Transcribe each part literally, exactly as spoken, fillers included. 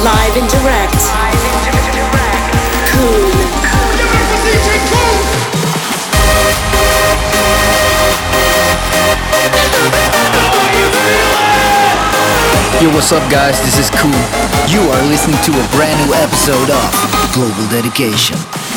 Live and direct. Koon. Yo, what's up guys, this is Koon. You are listening to a brand new episode of Global Dedication.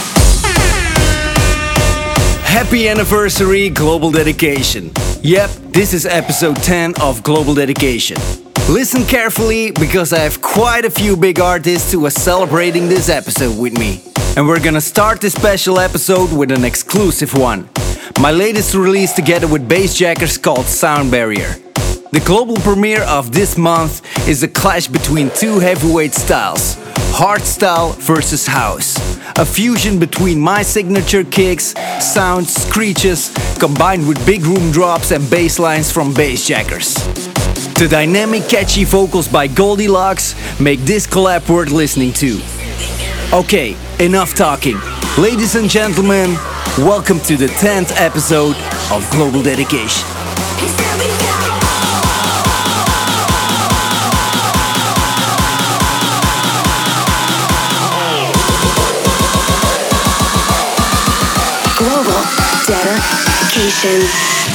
Happy anniversary, Global Dedication. Yep, this is episode ten of Global Dedication. Listen carefully, because I have quite a few big artists who are celebrating this episode with me. And we're gonna start this special episode with an exclusive one. My latest release together with Bassjackers called Sound Barrier. The global premiere of this month is a clash between two heavyweight styles, hardstyle versus house. A fusion between my signature kicks, sounds, screeches, combined with big room drops and bass lines from Bassjackers. The dynamic, catchy vocals by Goldilocks make this collab worth listening to. Okay, enough talking. Ladies and gentlemen, welcome to the tenth episode of Global Dedication. Global Dedication.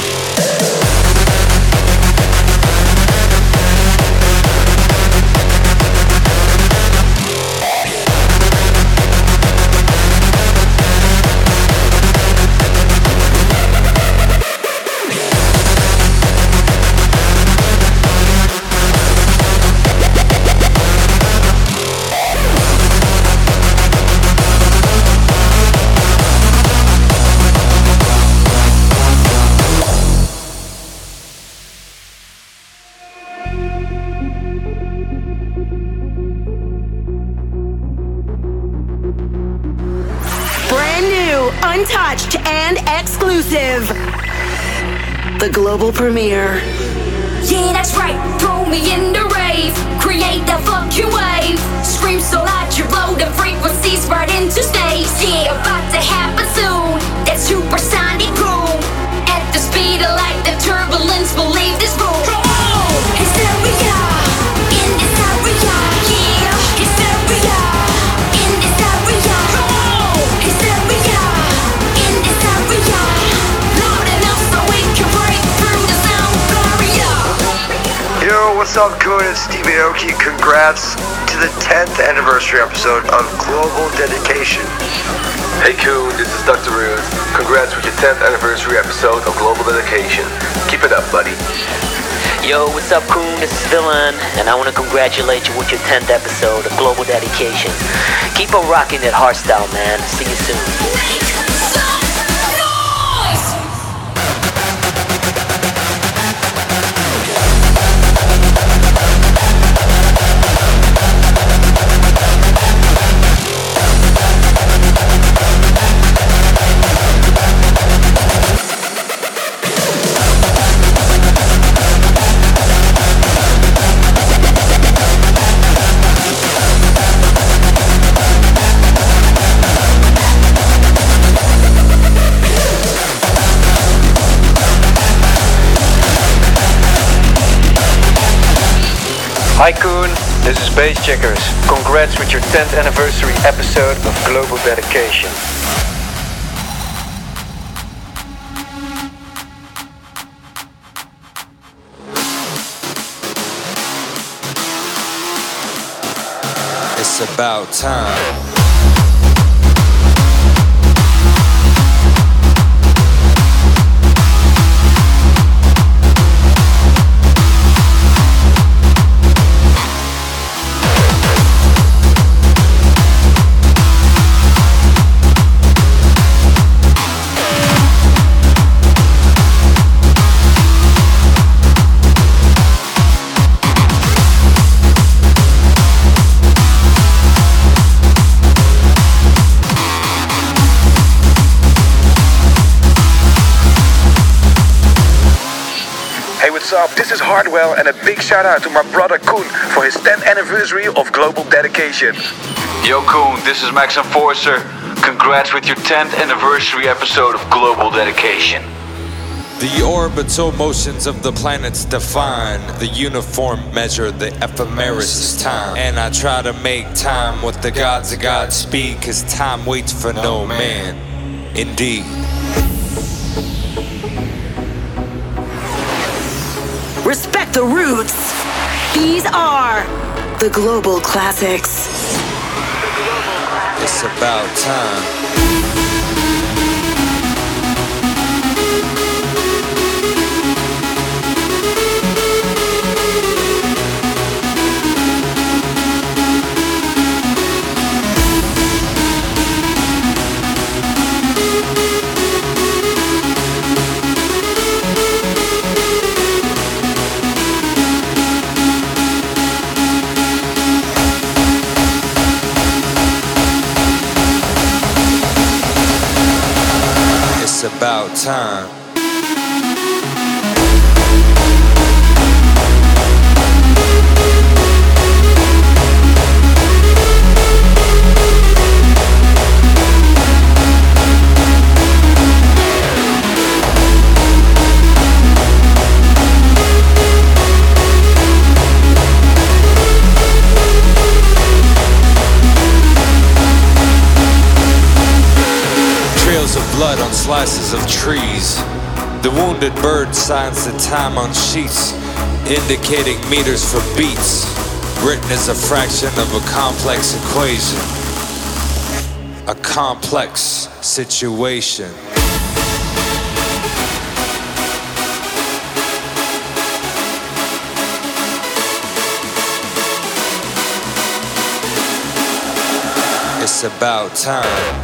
Untouched and exclusive. The global premiere. Yeah, that's right. Throw me in the rave. Create that fucking wave. Scream so loud you blow the frequencies right into space. Yeah, about to happen soon. That supersonic boom. At the speed of light, the turbulence will leave this room. Hysteria in this area. Yeah, hysteria in this area. Hysteria in this area. Loud enough so we can break through the sound barrier. Yo, what's up, Koon? It's Steve Aoki. Congrats to the tenth anniversary episode of Global Dedication. Hey Koon, this is Doctor Rude. Congrats with your tenth anniversary episode of Global Dedication. Keep it up, buddy. Yo, what's up, Koon? This is Dylan, and I want to congratulate you with your tenth episode of Global Dedication. Keep on rocking that hardstyle, man. See you soon. Make some noise! Hi Koon, this is Bassjackers. Congrats with your tenth anniversary episode of Global Dedication. It's about time. What's up? This is Hardwell, and a big shout out to my brother Koon for his tenth anniversary of Global Dedication. Yo Koon, this is Max Enforcer. Congrats with your tenth anniversary episode of Global Dedication. The orbital motions of the planets define the uniform measure, the ephemeris time. And I try to make time with the gods of Godspeed, cause time waits for no man. Indeed. Respect the roots. These are the Global Classics. It's about time. It's about time. Trails of blood on slices of trees. The wounded bird signs the time on sheets, indicating meters for beats. Written as a fraction of a complex equation, a complex situation. It's about time.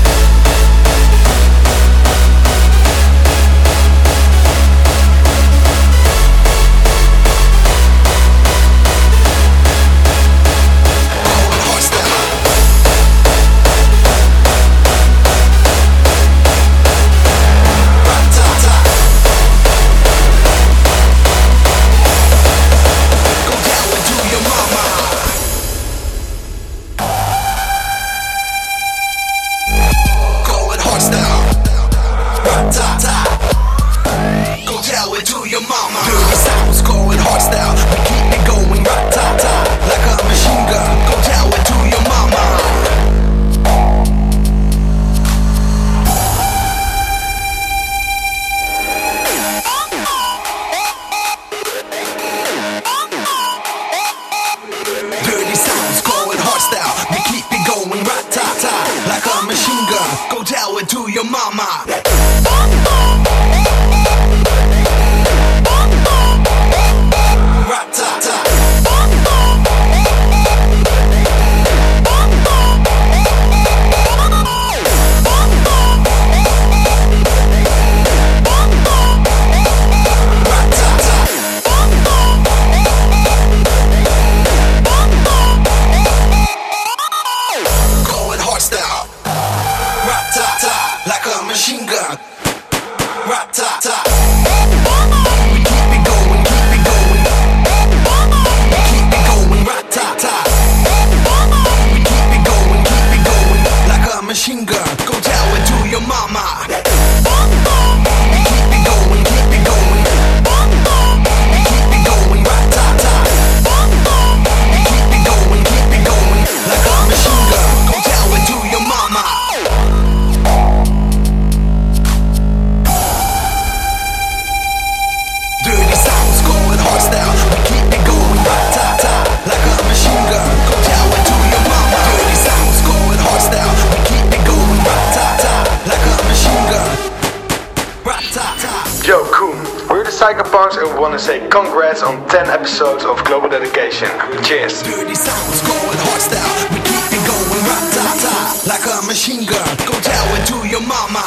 Psychopunks, and we want to say congrats on ten episodes of Global Dedication. Cheers. Dirty sounds going hardstyle. We keep it going rat-ta-ta like a machine gun. Go tell it to your mama.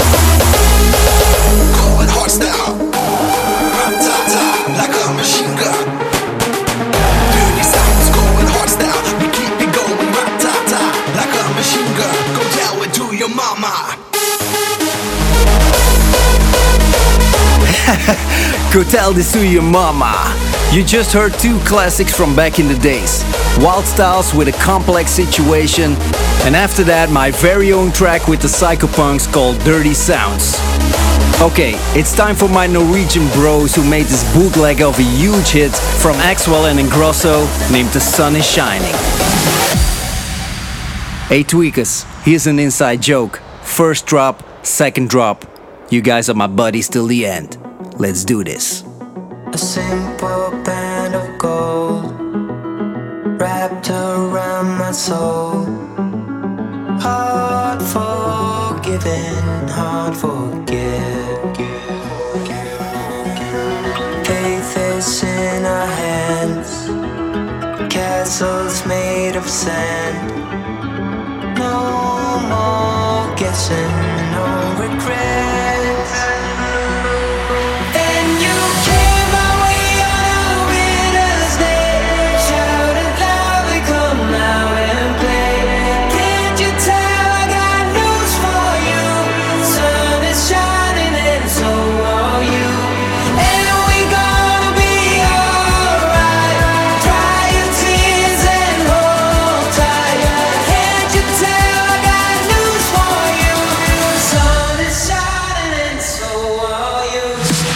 Like a machine gun. Go tell this to your mama. You just heard two classics from back in the days. Wild Styles with a complex situation, and after that my very own track with the Psychopunks called Dirty Sounds. Okay, it's time for my Norwegian bros who made this bootleg of a huge hit from Axwell and Ingrosso named The Sun Is Shining. Hey tweakers, here's an inside joke. First drop, second drop. You guys are my buddies till the end. Let's do this. A simple band of gold wrapped around my soul. Hard forgiven, hard forget. Faith is in our hands, castles made of sand. No more guessing, no regrets. And you came my way on a winter's day, shouted loudly, come out and play. Can't you tell I got news for you? Sun is shining and so are you. And we gonna be alright. Dry your tears and hold tight. Can't you tell I got news for you? Sun is shining and so are you.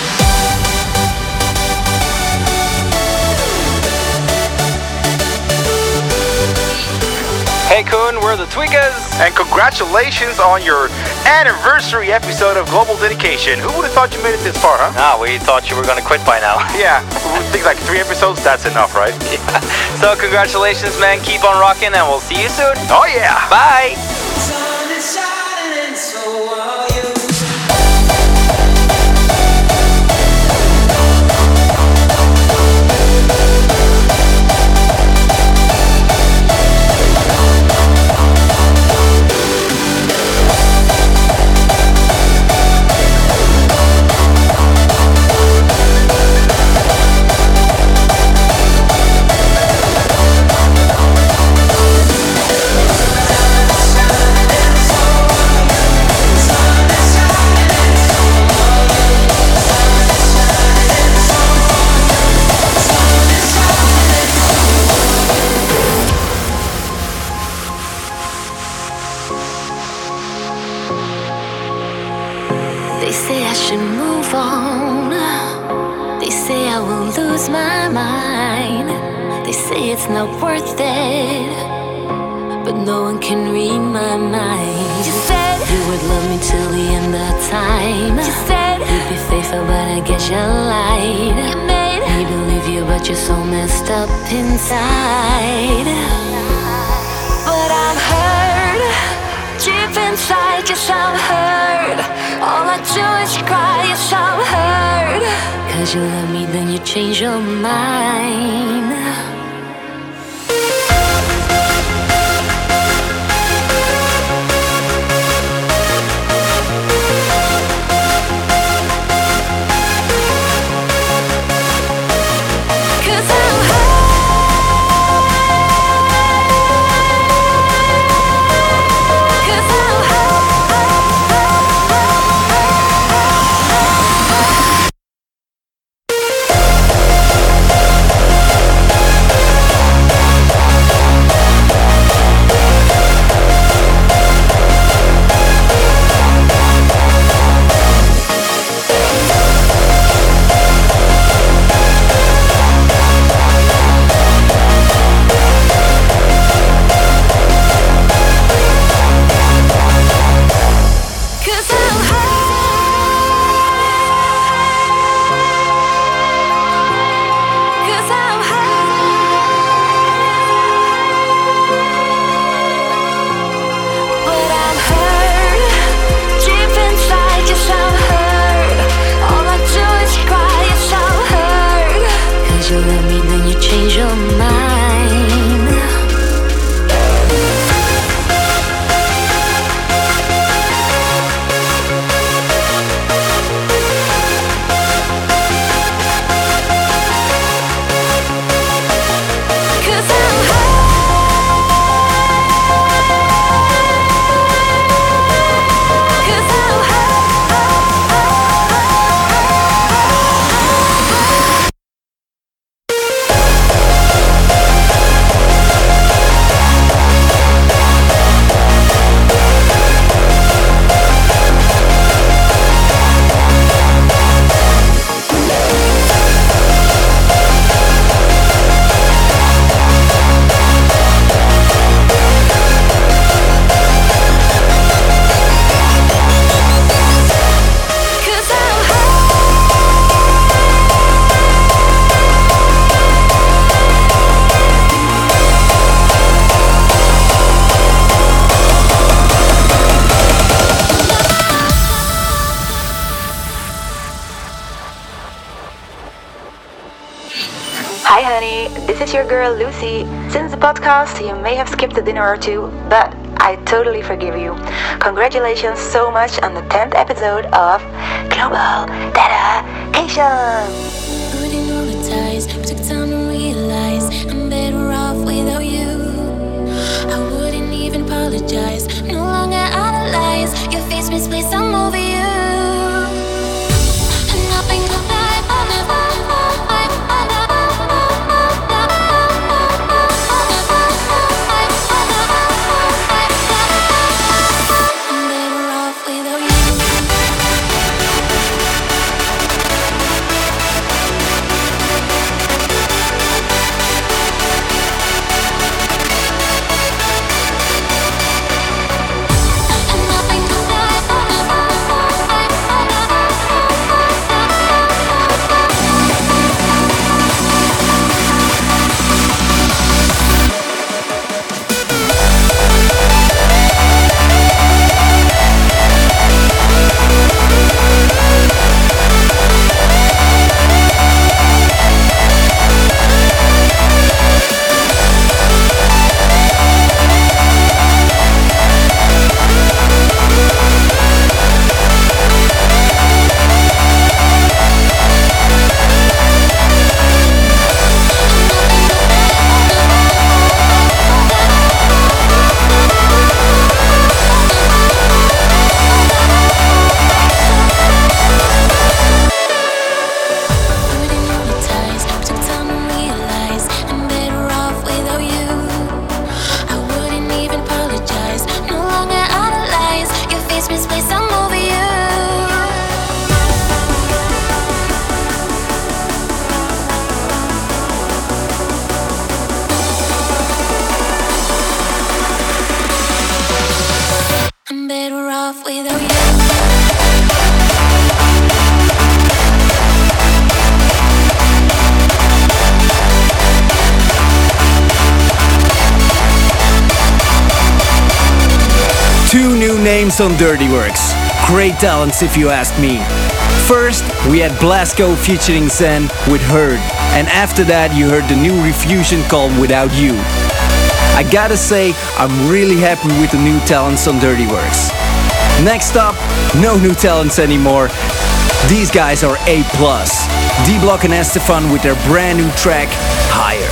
Hey Koen, we're the Tweakers, and congratulations on your anniversary episode of Global Dedication. Who would have thought you made it this far, huh? Ah, we thought you were gonna quit by now. Yeah, I think like three episodes, that's enough, right? Yeah. So congratulations, man. Keep on rocking, and we'll see you soon. Oh yeah! Bye! Sun is shining and so are you. They say I should move on. They say I will lose my mind. They say it's not worth it, but no one can read my mind. You said you would love me till the end of time. You said you'd be faithful, but I guess you lied. You made me believe you, but you're so messed up inside. But I'm hurt, deep inside, yes I'm hurt. All I do is cry, yes I'm hurt. Cause you love me, then you change your mind. your girl Lucy. Since the podcast, you may have skipped a dinner or two, but I totally forgive you. Congratulations so much on the tenth episode of Global Dedication. Putting all the ties, took time to realize I'm better off without you. I wouldn't even apologize, no longer analyze your face misplaced, I'm over you. And nothing could die, I'll never. Names on Dirty Works. Great talents if you ask me. First, we had Blasco featuring Zen with Heard, and after that you heard the new refusion called Without You. I gotta say, I'm really happy with the new talents on Dirty Works. Next up, no new talents anymore. These guys are A plus. D-Block and Estefan with their brand new track, Higher.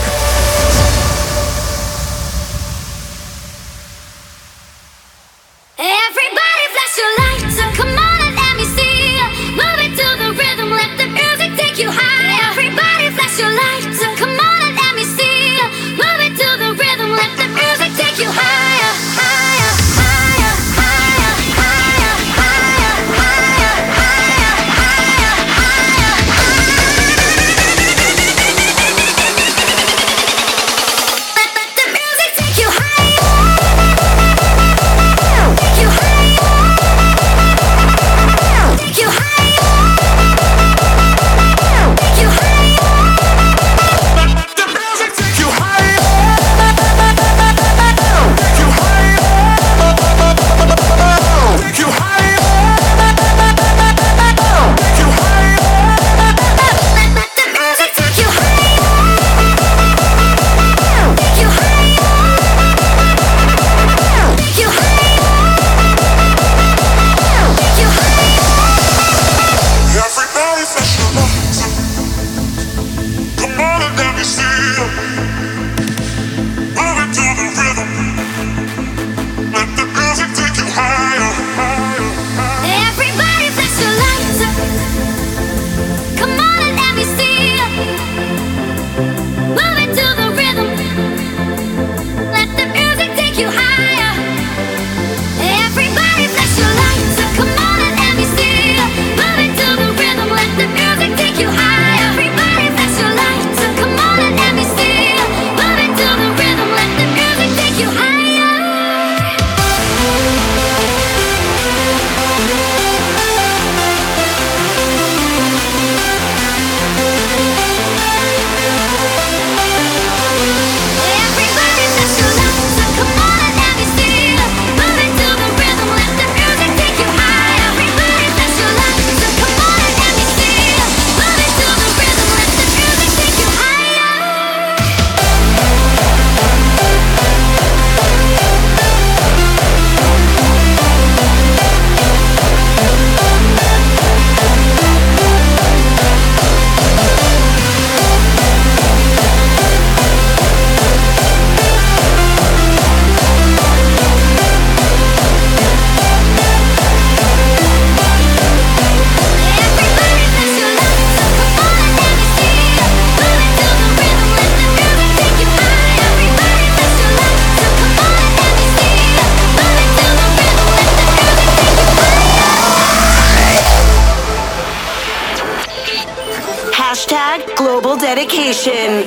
dedication.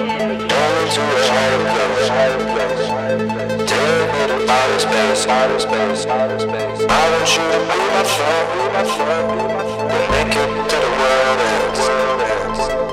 Outer space, outer space, outer space. I want you to be my friend, be my friend, be my friend. We'll make it to the world ends, world ends.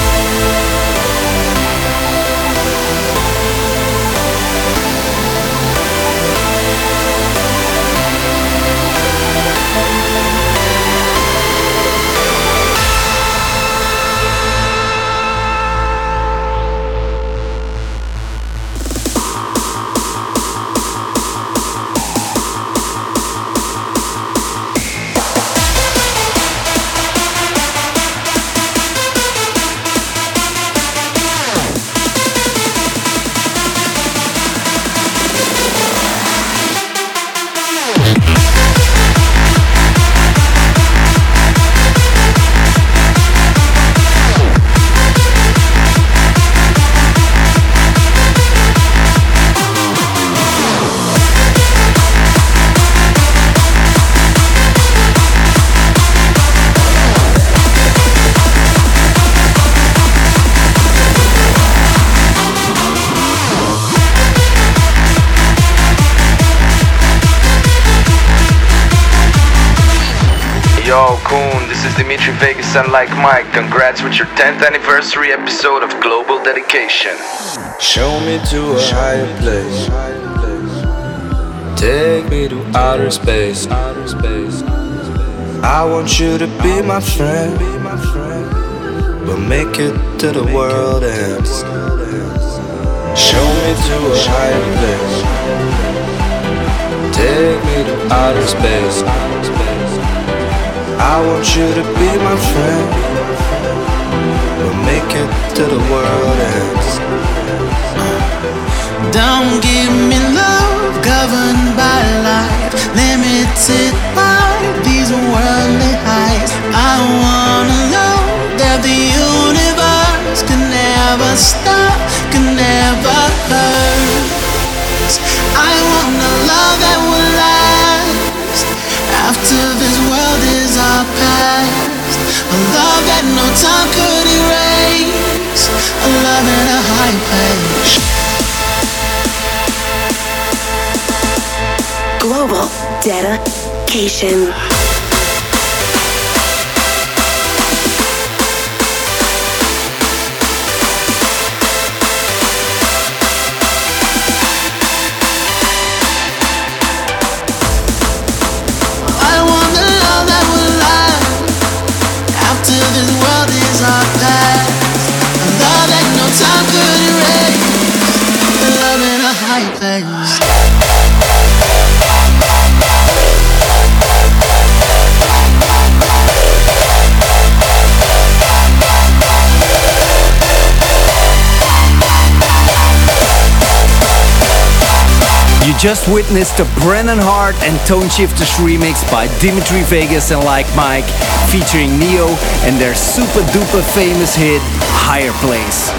Yo, Koen, this is Dimitri Vegas and Like Mike. Congrats with your tenth anniversary episode of Global Dedication. Show me to a higher place. Take me to outer space. I want you to be my friend. We'll make it to the world ends. Show me to a higher place. Take me to outer space. I want you to be my friend. We'll make it to the world ends. Don't give me love governed by life, limited by these worldly highs. I wanna know that the universe can never stop, can never hurt. I want a love that will last after this world is our past. A love that no time could erase. A love in a high place. Global dedication. Time could erase the love in a high place. You just witnessed the Brennan Hart and Tone Shifters remix by Dimitri Vegas and Like Mike, featuring Neo and their super duper famous hit Higher Place.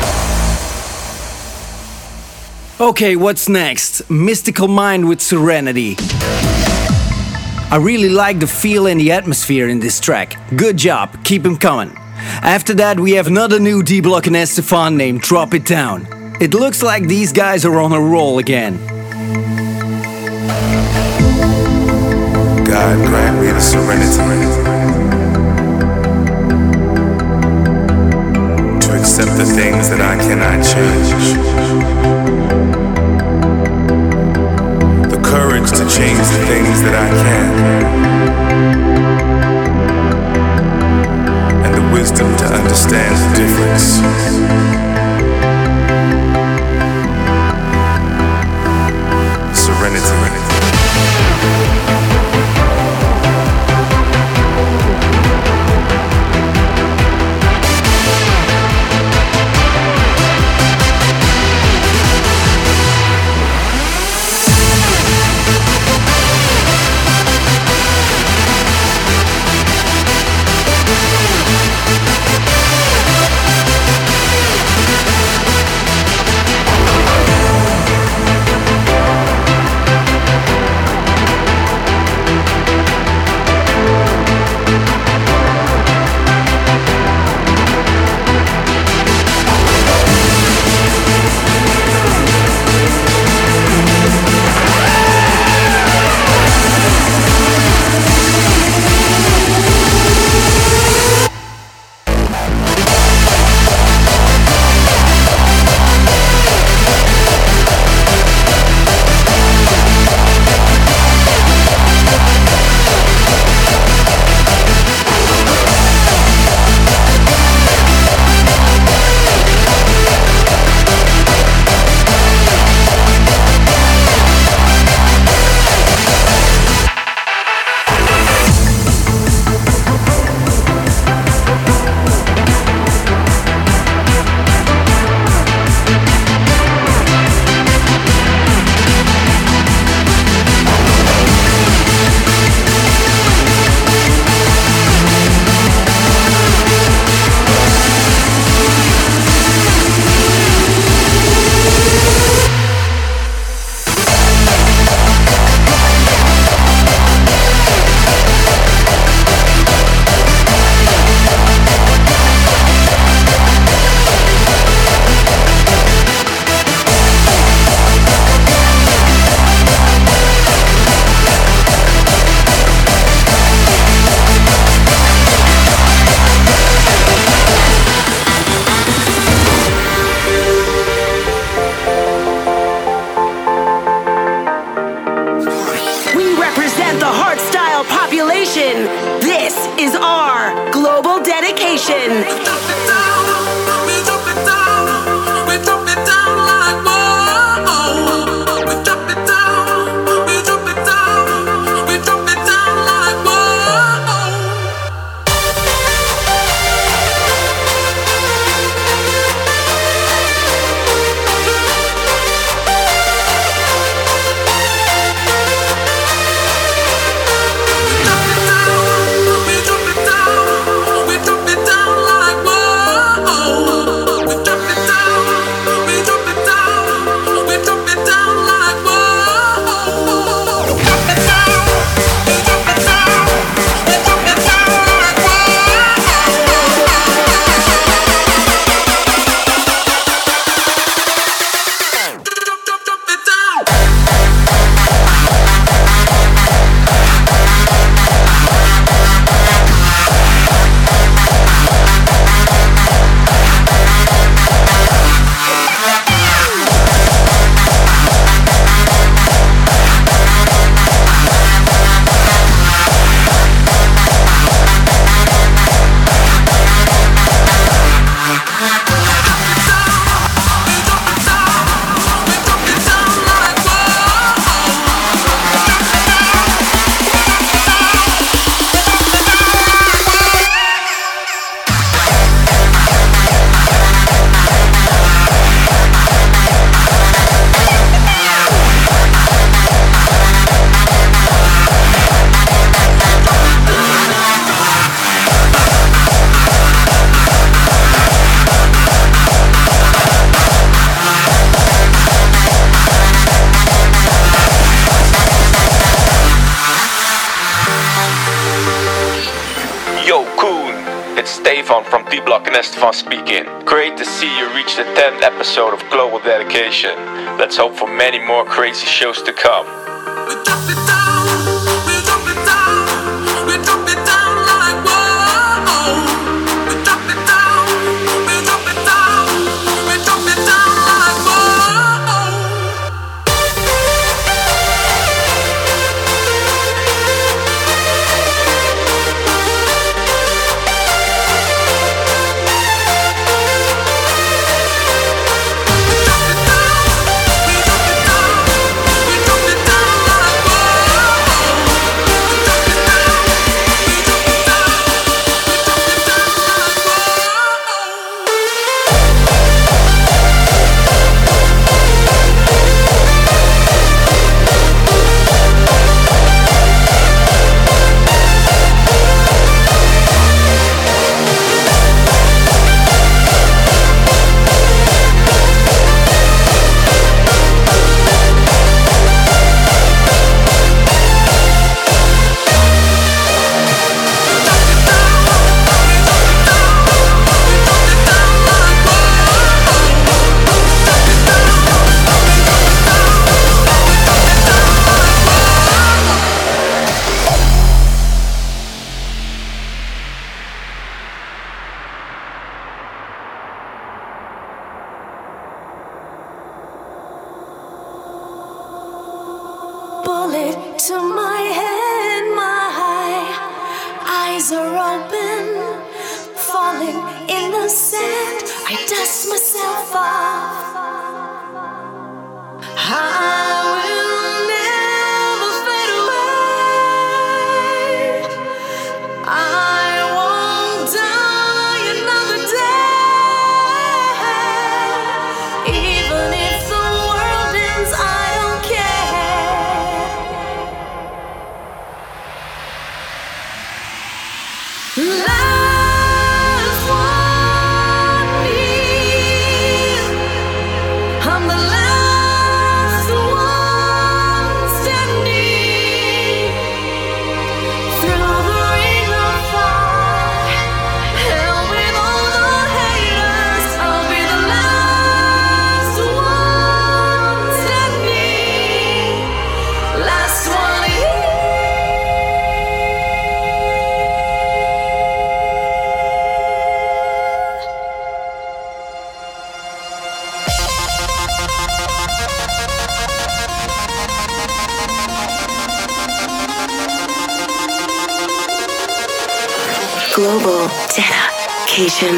Okay, what's next? Mystical Mind with Serenity. I really like the feel and the atmosphere in this track. Good job, keep 'em coming. After that, we have another new D-Block and Estefan named Drop It Down. It looks like these guys are on a roll again. God grant me the serenity to accept the things that I cannot change, the courage to change the things that I can, and the wisdom to understand the difference. Serenity. dedication. This is our global dedication. From D-Block and Estevan speaking. Great to see you reach the tenth episode of Global Dedication. Let's hope for many more crazy shows to come. Down, Global Dedication.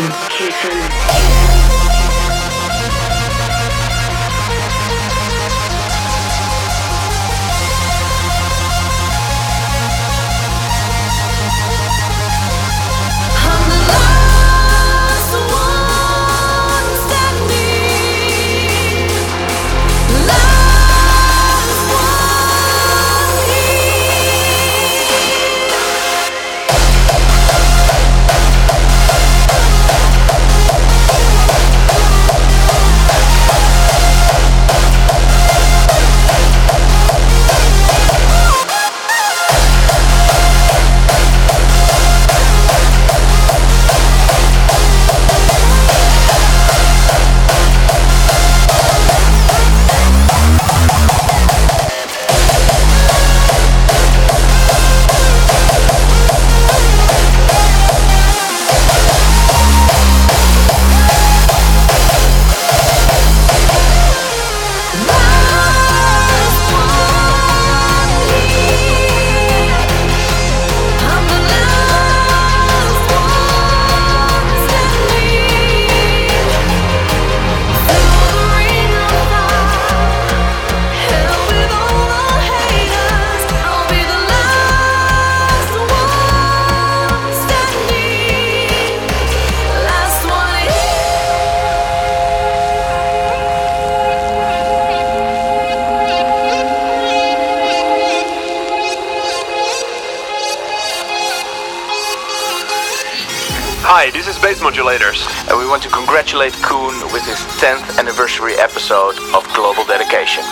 Hi, this is Bass Modulators, and we want to congratulate Koen with his tenth anniversary episode of Global Dedication.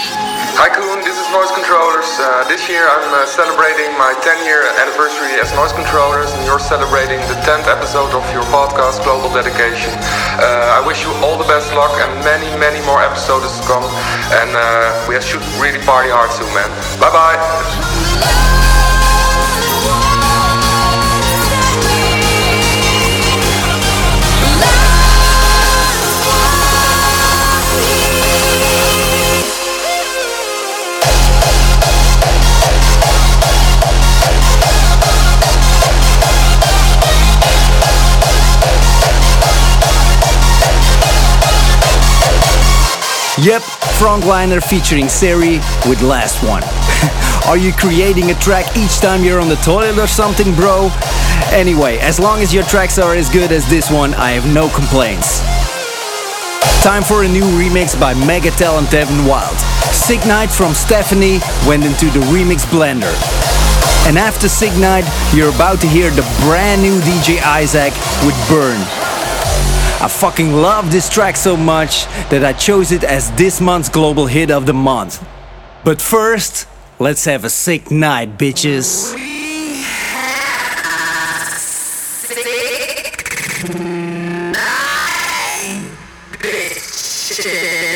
Hi Koen, this is Noise Controllers. Uh, this year I'm uh, celebrating my ten year anniversary as Noise Controllers, and you're celebrating the tenth episode of your podcast, Global Dedication. Uh, I wish you all the best luck and many, many more episodes to come, and uh, we should really party hard soon, man. Bye bye! Yep, Frontliner featuring Seri with Last One. Are you creating a track each time you're on the toilet or something, bro? Anyway, as long as your tracks are as good as this one, I have no complaints. Time for a new remix by mega talent Devin Wild. Sick Night from Stephanie went into the remix blender. And after Sick Night, you're about to hear the brand new D J Isaac with Burn. I fucking love this track so much that I chose it as this month's global hit of the month. But first, let's have a sick night, bitches. Sick night, bitches.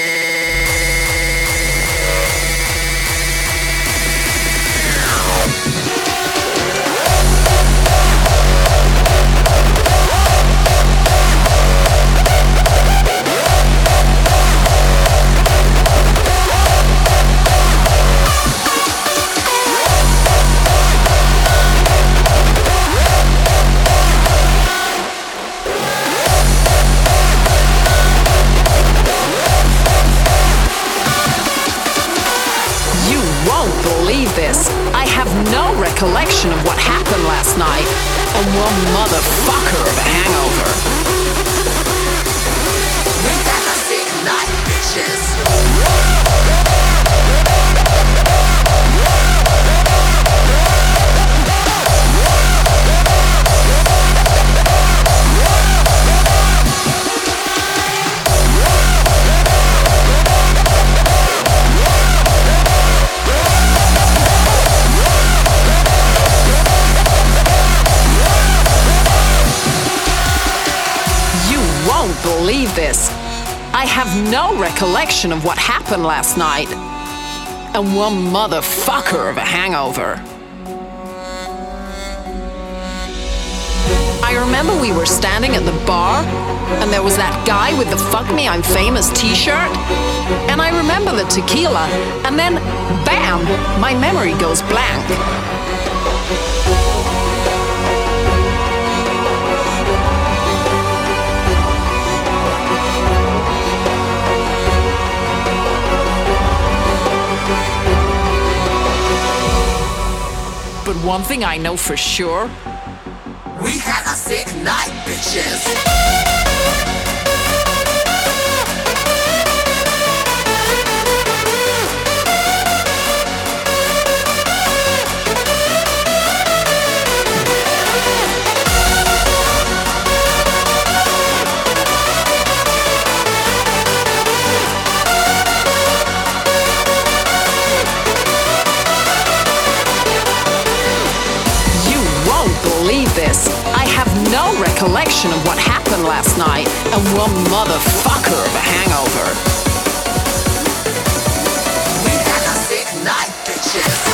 This. I have no recollection of what happened last night. And one motherfucker of a hangover. We got a sick night, bitches. Believe this. I have no recollection of what happened last night. And one motherfucker of a hangover. I remember we were standing at the bar, and there was that guy with the Fuck Me I'm Famous t-shirt. And I remember the tequila, and then, bam, my memory goes blank. one thing I know for sure. We had a sick night, bitches. Believe this, I have no recollection of what happened last night, and one motherfucker of a hangover. We had a sick night, bitches.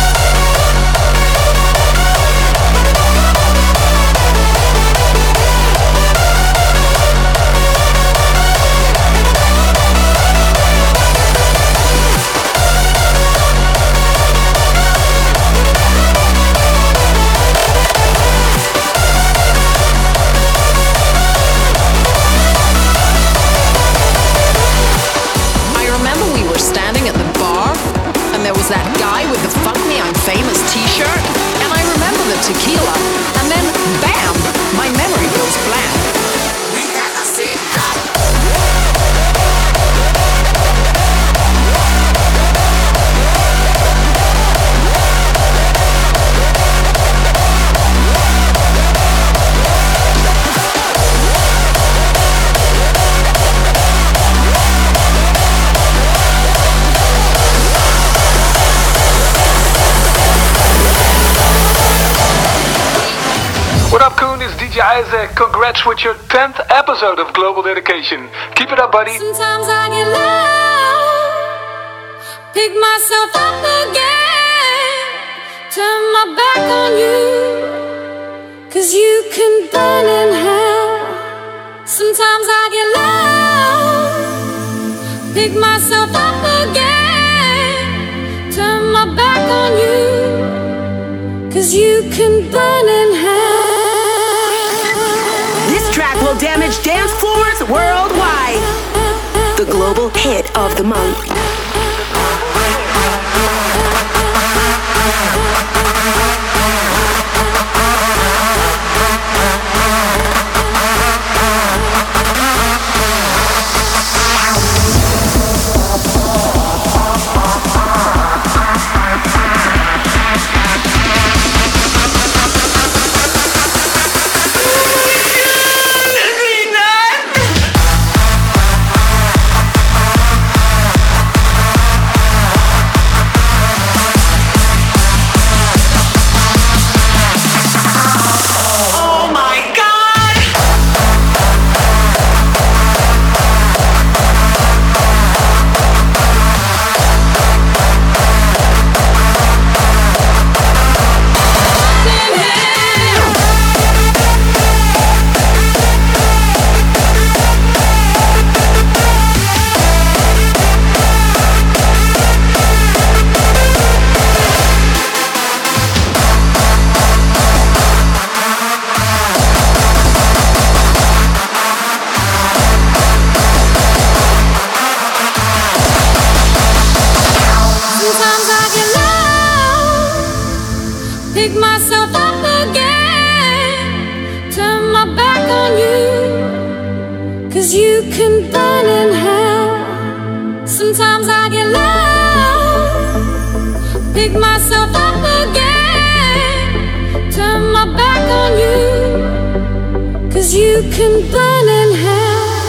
That guy with the "Fuck Me, I'm Famous" t-shirt, and I remember the tequila, and then bam, my memory goes blank. We had a sick night. What up, Koen? It's D J Isaac. Congrats with your tenth episode of Global Dedication. Keep it up, buddy. Sometimes I get low, pick myself up again, turn my back on you, cause you can burn in hell. Sometimes I get low, pick myself up again, turn my back on you, cause you can burn in hell. This track will damage dance floors worldwide. The global hit of the month. Pick myself up again, turn my back on you, cause you can burn in hell. Sometimes I get low, pick myself up again, turn my back on you, cause you can burn in hell.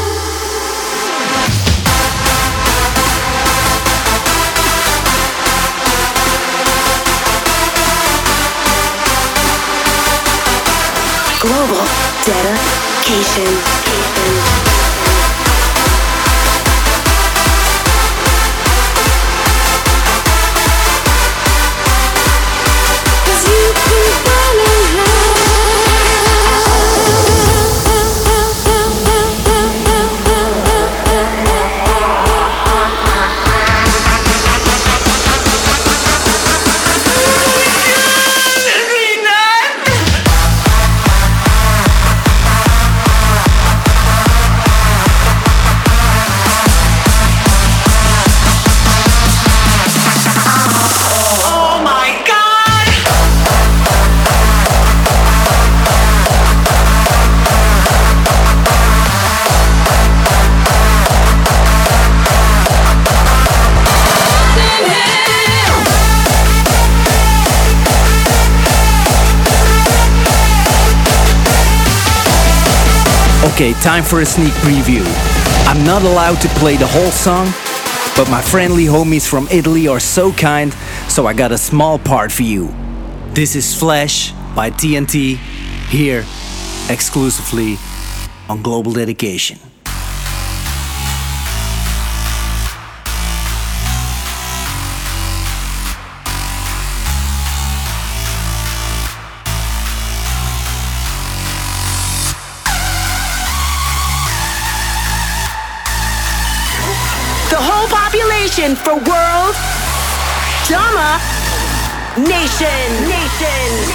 Global dedication. Okay, time for a sneak preview. I'm not allowed to play the whole song, but my friendly homies from Italy are so kind, so I got a small part for you. This is Flash by T N T, here exclusively on Global Dedication. The whole population for World Domination. Nation.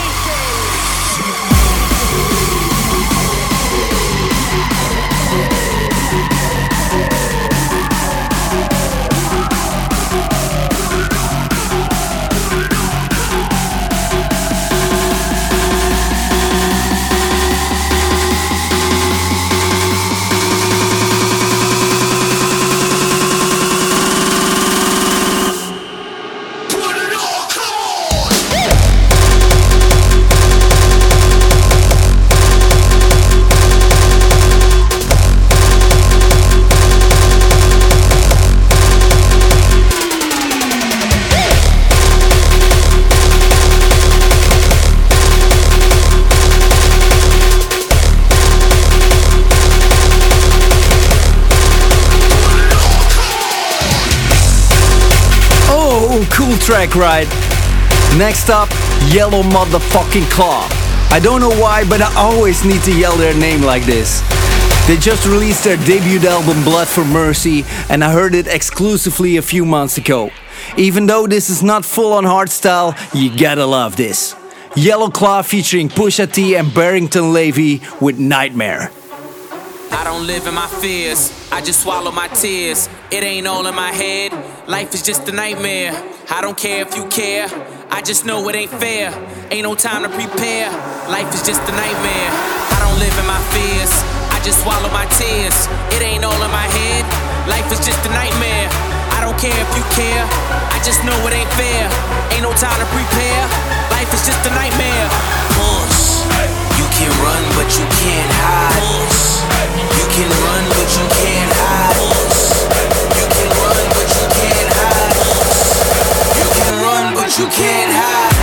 Cool track, right? Next up, Yellow Motherfucking Claw. I don't know why, but I always need to yell their name like this. They just released their debut album Blood for Mercy, and I heard it exclusively a few months ago. Even though this is not full on hardstyle, you gotta love this. Yellow Claw featuring Pusha T and Barrington Levy with Nightmare. I don't live in my fears, I just swallow my tears. It ain't all in my head, life is just a nightmare. I don't care if you care, I just know it ain't fair. Ain't no time to prepare, life is just a nightmare. I don't live in my fears, I just swallow my tears. It ain't all in my head, life is just a nightmare. I don't care if you care, I just know it ain't fair. Ain't no time to prepare, life is just a nightmare. Push, you can run but you can't hide. You can run but you can't hide. You can run but you can't hide. You can run but you can't hide.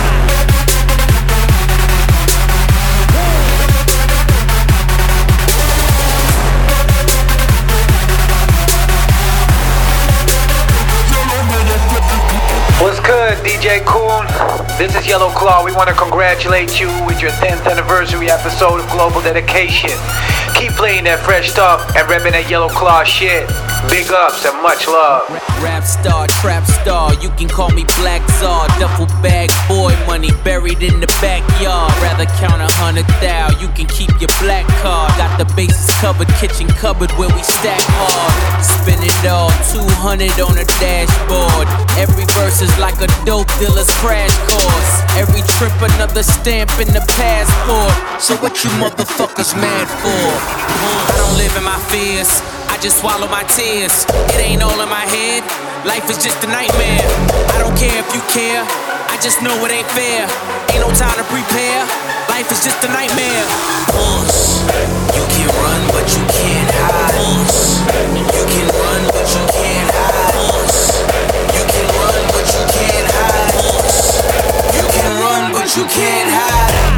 What's good, D J Coon? This is Yellow Claw. We want to congratulate you with your tenth anniversary episode of Global Dedication. Keep playing that fresh stuff and repping that Yellow Claw shit. Big ups and much love. Rap star, trap star, you can call me Black Czar. Duffel bag, boy money buried in the backyard. Rather count a hundred thou, you can keep your black card. Got the bases covered, kitchen cupboard where we stack hard. Spin it all, two hundred on the dashboard. Every verse is like a dope dealer's crash course. Every trip another stamp in the passport. So what you motherfuckers mad for? I don't live in my fears, I just swallow my tears. It ain't all in my head, life is just a nightmare. I don't care if you care, I just know it ain't fair. Ain't no time to prepare, life is just a nightmare. Push, you can run but you can't hide. You can run but you can't hide. You can run but you can't hide. You can run but you can't hide.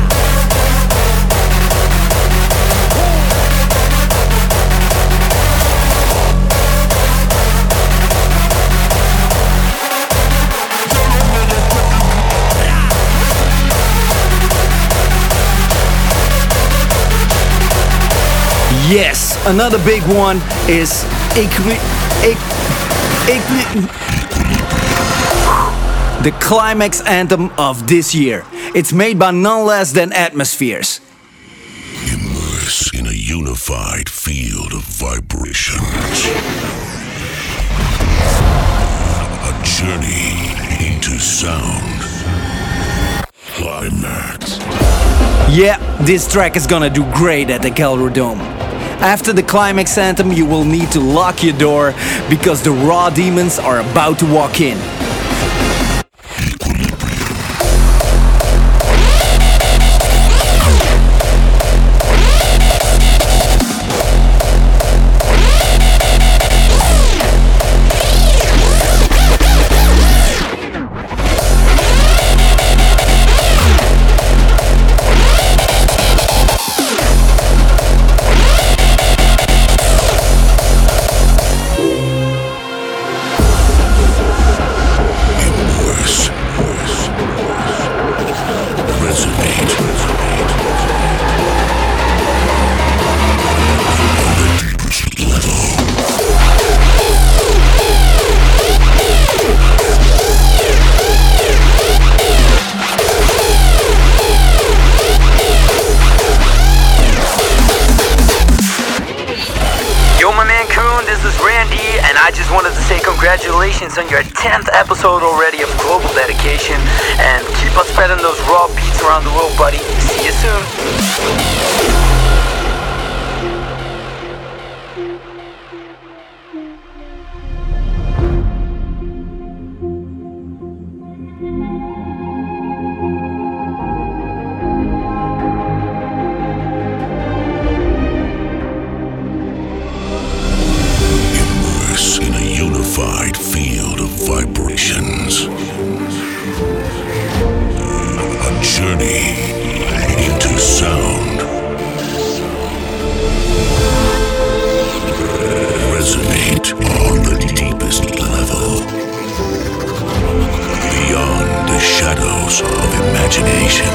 Yes, another big one is Equi- Equi- the climax anthem of this year. It's made by none less than Atmospheres. Immerse in a unified field of vibrations. A journey into sound. Climax. Yeah, this track is gonna do great at the Calder Dome. After the climax anthem, you will need to lock your door because the raw demons are about to walk in. congratulations on your tenth episode already of Global Dedication, and keep on spreading those raw beats around the world, buddy. See you soon. Field of vibrations. A journey into sound. Resonate on the deepest level. Beyond the shadows of imagination.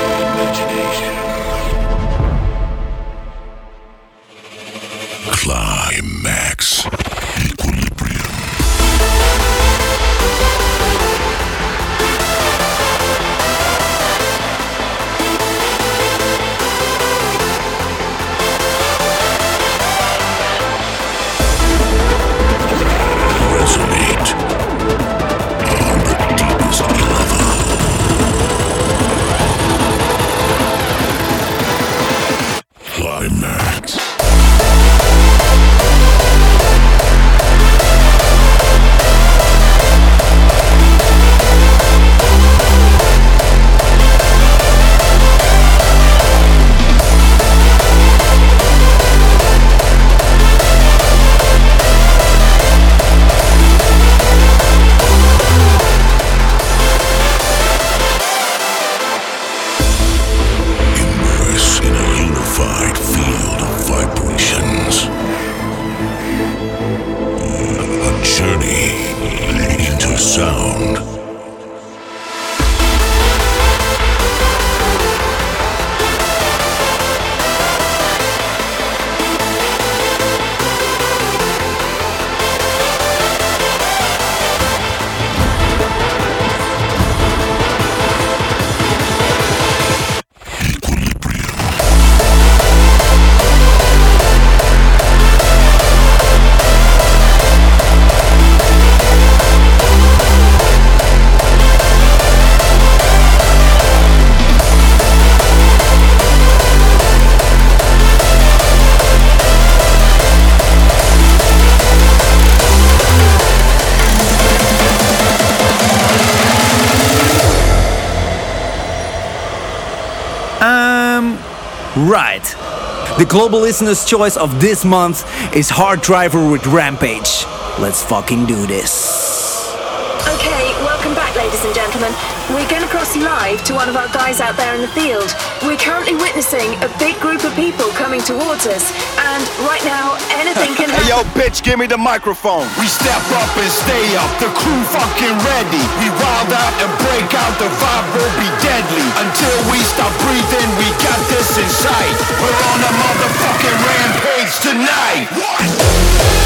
Climax. Right. The global listener's choice of this month is Hard Driver with Rampage. Let's fucking do this. Okay, welcome back, ladies and gentlemen. We're going to cross live to one of our guys out there in the field. We're currently witnessing a big group of people coming towards us, and right now, anything can happen. Hey, yo, bitch, give me the microphone. We step up and stay up, the crew fucking ready. We wild out and break out, the vibe will be deadly. Until we stop breathing, we got this in sight. We're on a motherfucking rampage tonight. What?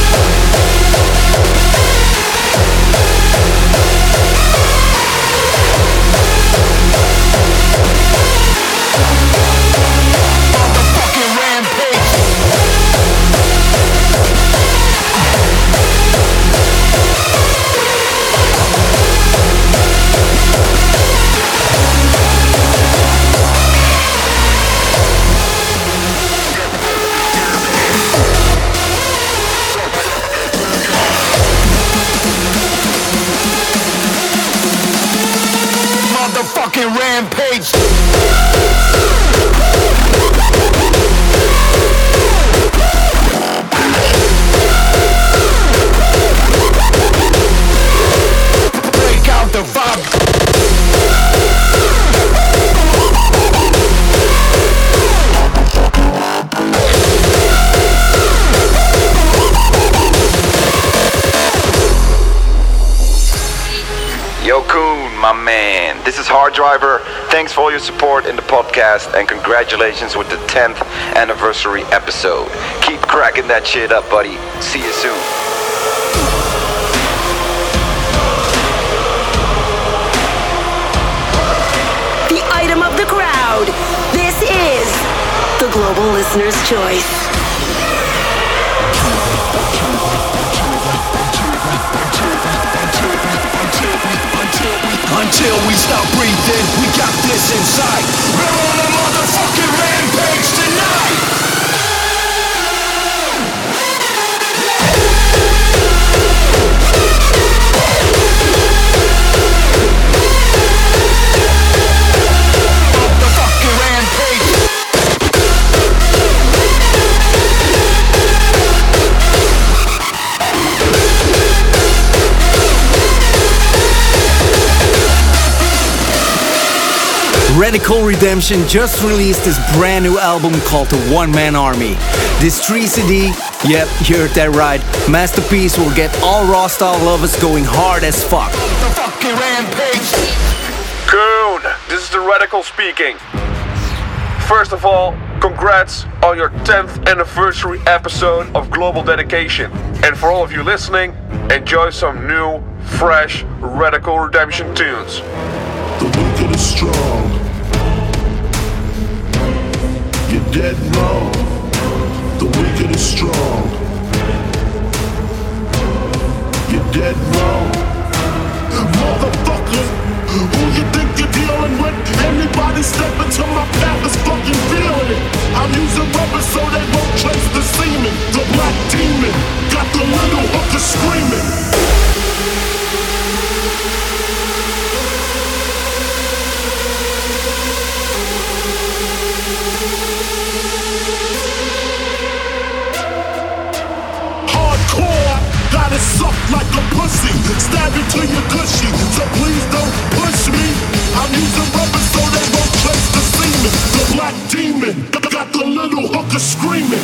Motherfucking rampage. Break out the vibe. Yo, Koon, my man. This is Hard Driver. Thanks for all your support in the podcast and congratulations with the tenth anniversary episode. Keep cracking that shit up, buddy. See you soon. The item of the crowd. This is the Global Listener's Choice. until we stop breathing. We got this inside. We're on a motherfucking rampage tonight. Motherfucking rampage. Radical Redemption just released this brand new album called The One Man Army. This three C D, yep, you heard that right, masterpiece will get all raw style lovers going hard as fuck. Motherfucking rampage. Coon, this is the Radical speaking. First of all, congrats on your tenth anniversary episode of Global Dedication. And for all of you listening, enjoy some new, fresh Radical Redemption tunes. The wicked is strong. You're dead wrong. The wicked is strong. You're dead wrong. Motherfucker, who you think you're dealing with? Anybody step into my path is fucking feeling it. I'm using rubber so they won't trace the semen. The black demon got the little hooker screaming. Got it sucked like a pussy, stab it to your gushy. So please don't push me. I'm using rubber so they won't trace the semen. The black demon got the little hooker screaming.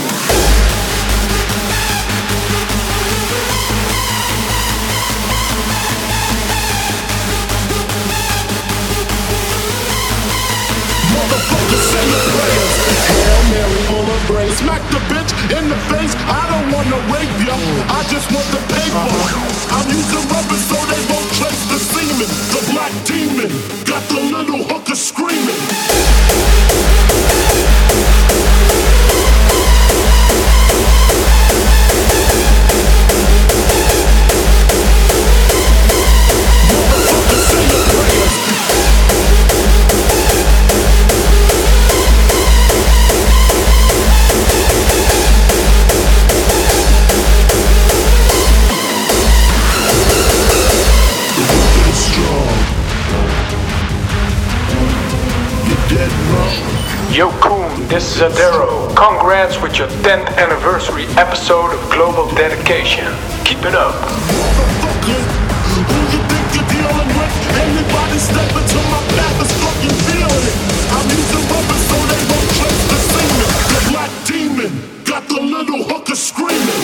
Motherfucker, say your prayers. Hail Mary, full of grace. Smack the bitch in the face. I don't wanna rape ya, I just want the paper. I'm using rubber so they won't trace the semen. The black demon got the little hooker screaming. Motherfucker, say your prayers. Yo Coon, this is Adero. Congrats with your tenth anniversary episode of Global Dedication. Keep it up. Motherfucker, who you think you're dealing with? Anybody step into my path is fucking feeling it. I'm using rubber so they won't trace the semen. The black demon got the little hooker screaming.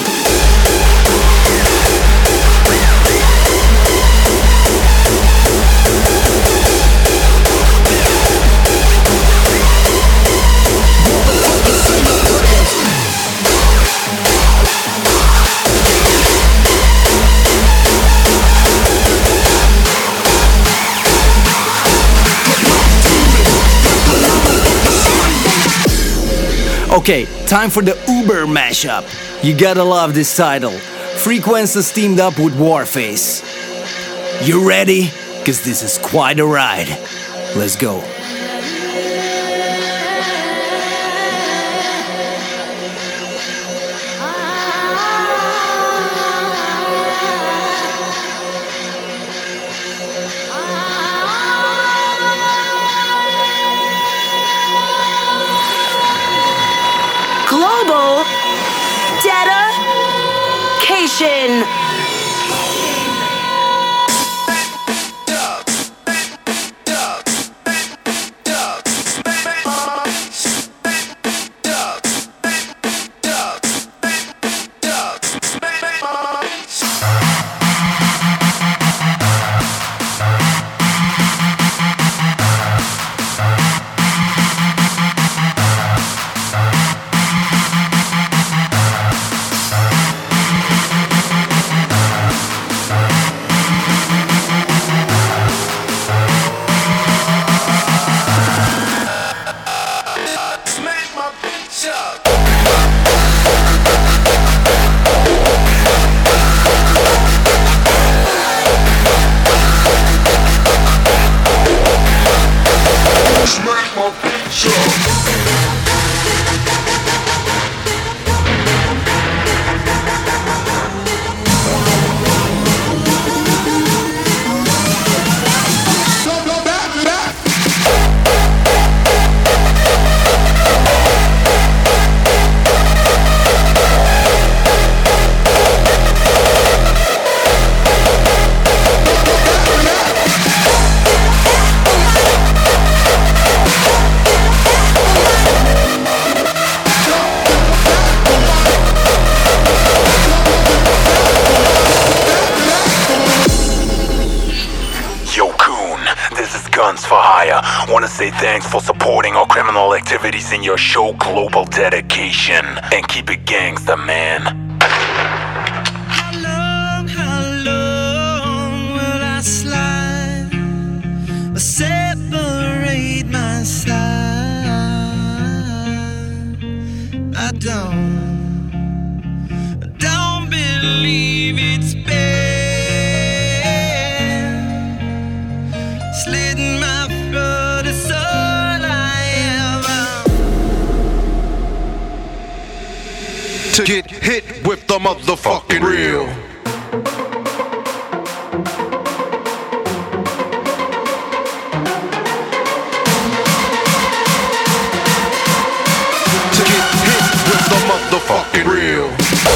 Okay, time for the Uber mashup. You gotta love this title. Frequencies teamed up with Warface. You ready? Cause this is quite a ride. Let's go. Global Dedication. Guns for Hire. Wanna say thanks for supporting our criminal activities in your show Global Dedication. And keep it gangsta, man. How long, how long will I slide or separate my side? I don't, I don't believe it's been slitting my throat is all I ever. To get hit with the motherfucking real. To get hit with the motherfucking real.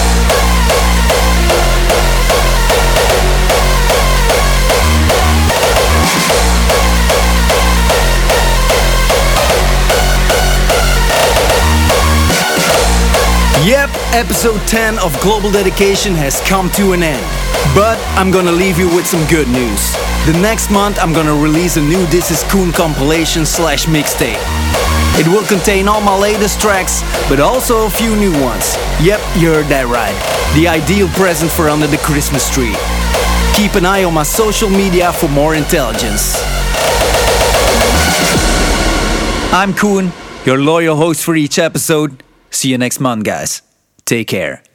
Yep, episode ten of Global Dedication has come to an end. But I'm gonna leave you with some good news. The next month I'm gonna release a new This Is Koen compilation slash mixtape. It will contain all my latest tracks, but also a few new ones. Yep, you heard that right. The ideal present for under the Christmas tree. Keep an eye on my social media for more intelligence. I'm Koen, your loyal host for each episode. See you next month, guys. Take care.